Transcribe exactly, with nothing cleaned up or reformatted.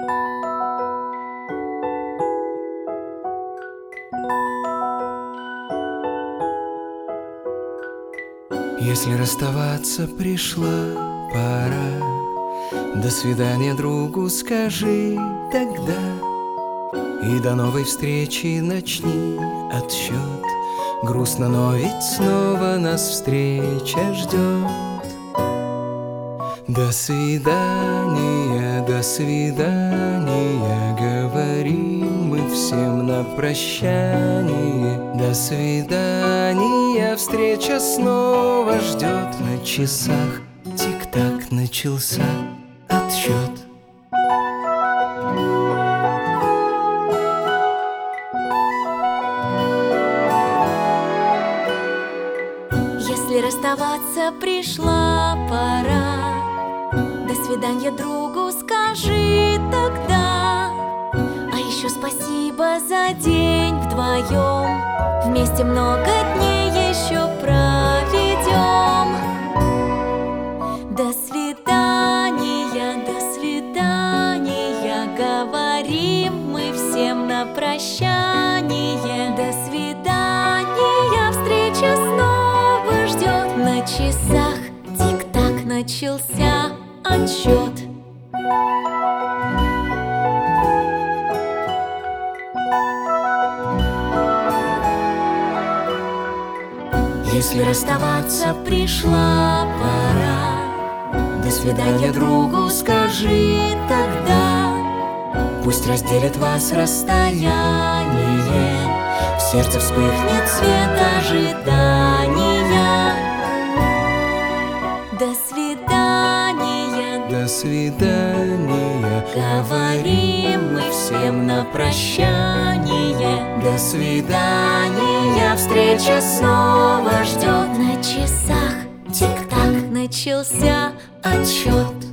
Если расставаться пришла пора, до свидания другу скажи тогда, и до новой встречи начни отсчет. Грустно, но ведь снова нас встреча ждет. До свидания, до свидания, говорим мы всем на прощание. До свидания, встреча снова ждет. На часах тик-так начался отсчет. Если расставаться пришла пора, до свидания другу скажи тогда. А еще спасибо за день вдвоем, вместе много дней еще проведем. До свидания, до свидания, говорим мы всем на прощание. До свидания, встреча снова ждет. На часах тик-так начался отсчет. Если расставаться пришла пора, до свидания другу скажи тогда. Пусть разделит вас расстояние, в сердце вспыхнет свет ожидания. До свидания, до свидания, говорим мы всем на прощание. До свидания, встреча снова ждет. На часах тик-так начался отсчет.